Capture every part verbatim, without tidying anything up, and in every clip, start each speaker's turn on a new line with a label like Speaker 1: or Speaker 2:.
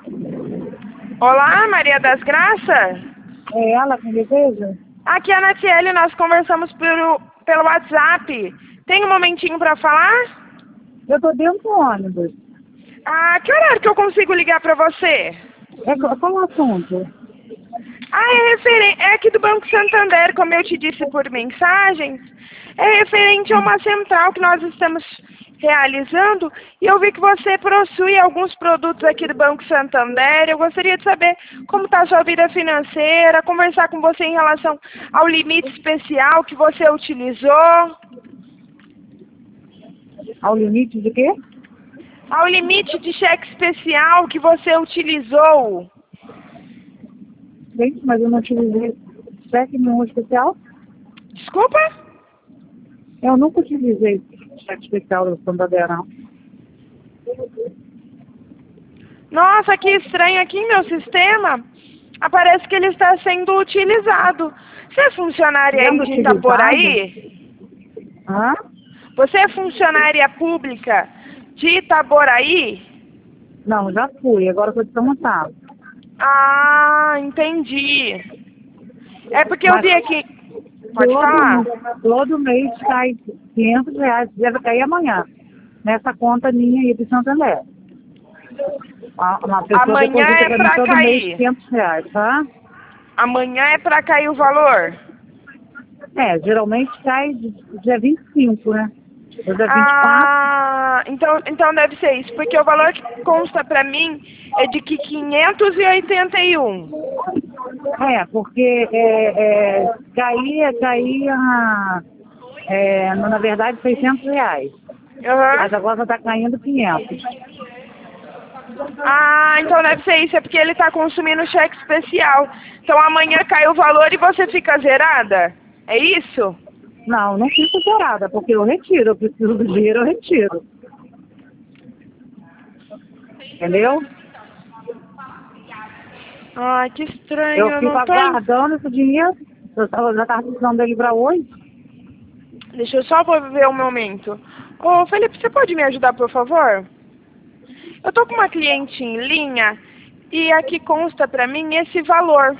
Speaker 1: Olá, Maria das Graças?
Speaker 2: É ela que deseja?
Speaker 1: Aqui é a Natiele, nós conversamos pelo, pelo WhatsApp. Tem um momentinho para falar?
Speaker 2: Eu tô dentro do ônibus.
Speaker 1: Ah, que horário que eu consigo ligar para você?
Speaker 2: É, qual o assunto?
Speaker 1: Ah, é, referen é aqui do Banco Santander, como eu te disse por mensagem. É referente a uma central que nós estamos realizando e eu vi que você possui alguns produtos aqui do Banco Santander. Eu gostaria de saber como está a sua vida financeira, conversar com você em relação ao limite especial que você utilizou.
Speaker 2: Ao limite de quê?
Speaker 1: Ao limite de cheque especial que você utilizou.
Speaker 2: Gente, mas eu não utilizei cheque nenhum especial?
Speaker 1: Desculpa?
Speaker 2: Eu nunca utilizei cheque especial do Santander, não.
Speaker 1: Nossa, que estranho, aqui em meu sistema aparece que ele está sendo utilizado. Você é funcionária aí
Speaker 2: Sendo
Speaker 1: de Itaboraí?
Speaker 2: Hã?
Speaker 1: Você é funcionária pública de Itaboraí?
Speaker 2: Não, já fui, agora estou de São Gonçalo.
Speaker 1: Ah, entendi. É porque eu
Speaker 2: Mas
Speaker 1: vi aqui... Pode
Speaker 2: todo,
Speaker 1: falar.
Speaker 2: todo mês cai quinhentos reais, deve cair amanhã, nessa conta minha aí do Santander. Uma uma pessoa
Speaker 1: Amanhã
Speaker 2: deposita
Speaker 1: é
Speaker 2: para mim
Speaker 1: pra
Speaker 2: todo mês
Speaker 1: cair.
Speaker 2: quinhentos reais, tá?
Speaker 1: Amanhã é pra cair o valor?
Speaker 2: É, geralmente cai de- dia vinte e cinco, né? Hoje é vinte e quatro.
Speaker 1: Ah, então, então deve ser isso, porque o valor que consta pra mim é de que quinhentos e oitenta e um.
Speaker 2: É, porque é, é, caía, caía, é, na verdade, seiscentos reais. Mas
Speaker 1: Aham.
Speaker 2: agora está caindo quinhentos.
Speaker 1: Ah, então deve ser isso, é porque ele tá consumindo cheque especial. Então amanhã cai o valor e você fica zerada? É isso?
Speaker 2: Não, não fico zerada, porque eu retiro, eu preciso do dinheiro, eu retiro. Entendeu?
Speaker 1: Ai, que estranho,
Speaker 2: Eu
Speaker 1: eu
Speaker 2: fico
Speaker 1: não tô...
Speaker 2: aguardando esse dinheiro. Eu tava- já estava precisando dele para hoje.
Speaker 1: Deixa eu só ver um momento. Ô, Felipe, você pode me ajudar, por favor? Eu tô com uma cliente em linha e aqui consta pra mim esse valor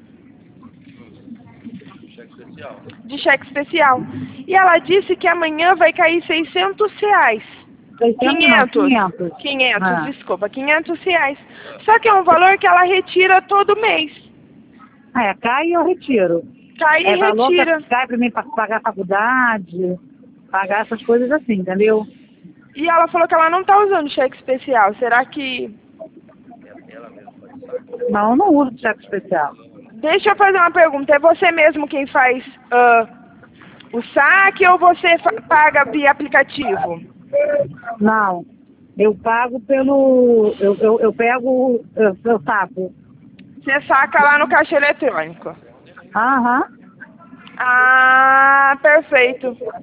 Speaker 1: de cheque especial. E ela disse que amanhã vai cair seiscentos reais.
Speaker 2: seiscentos não,
Speaker 1: quinhentos.
Speaker 2: quinhentos.
Speaker 1: quinhentos,
Speaker 2: Ah.
Speaker 1: desculpa, quinhentos reais. Só que é um valor que ela retira todo mês.
Speaker 2: É, cai e eu retiro.
Speaker 1: Cai
Speaker 2: É
Speaker 1: e
Speaker 2: valor que
Speaker 1: retira.
Speaker 2: cai para mim para pagar a faculdade, pagar essas coisas assim, entendeu?
Speaker 1: E ela falou que ela não tá usando cheque especial. Será que...
Speaker 2: Não, eu não uso cheque especial.
Speaker 1: Deixa eu fazer uma pergunta. É você mesmo quem faz ah, o saque ou você fa- paga via aplicativo?
Speaker 2: Não. Eu pago pelo. Eu, eu, eu pego. Eu, eu saco.
Speaker 1: Você saca lá no caixa eletrônico.
Speaker 2: Aham.
Speaker 1: Ah, perfeito.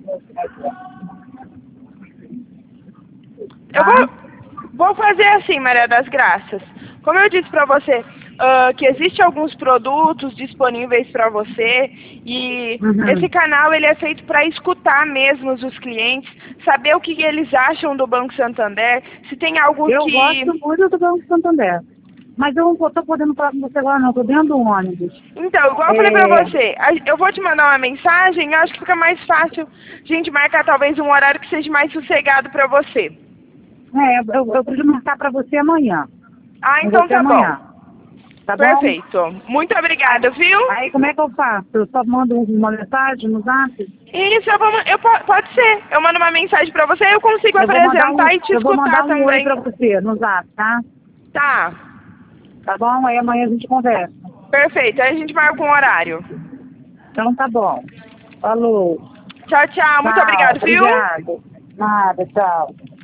Speaker 1: Eu
Speaker 2: Tá.
Speaker 1: vou, vou fazer assim, Maria das Graças. Como eu disse pra você, ah, que existe alguns produtos disponíveis para você e
Speaker 2: Uhum.
Speaker 1: esse canal ele é feito para escutar mesmo os clientes, saber o que eles acham do Banco Santander, se tem algo
Speaker 2: Eu
Speaker 1: que...
Speaker 2: gosto muito do Banco Santander. Mas eu não tô podendo falar com você agora, não. Tô dentro do ônibus.
Speaker 1: Então, igual eu falei
Speaker 2: É,
Speaker 1: pra você, a- eu vou te mandar uma mensagem, eu acho que fica mais fácil a gente marcar talvez um horário que seja mais sossegado pra você.
Speaker 2: é eu, eu preciso marcar pra você amanhã.
Speaker 1: Ah,
Speaker 2: Com
Speaker 1: então
Speaker 2: você
Speaker 1: tá
Speaker 2: amanhã.
Speaker 1: bom.
Speaker 2: Tá bom?
Speaker 1: Perfeito. Muito obrigada, viu?
Speaker 2: Aí como é que eu faço? Eu só mando uma mensagem no zap?
Speaker 1: Isso, eu vou, ma- eu, po- pode ser. Eu mando uma mensagem pra você, eu consigo
Speaker 2: Eu vou mandar
Speaker 1: apresentar
Speaker 2: um,
Speaker 1: e te
Speaker 2: eu vou mandar
Speaker 1: escutar
Speaker 2: um oi
Speaker 1: também.
Speaker 2: pra você no zap, tá?
Speaker 1: Tá,
Speaker 2: Tá bom? Aí amanhã a gente conversa.
Speaker 1: perfeito. Aí a gente marca um horário.
Speaker 2: Então tá bom. Falou.
Speaker 1: Tchau, tchau. Muito
Speaker 2: Tchau.
Speaker 1: obrigada, viu?
Speaker 2: Obrigado. Nada, tchau.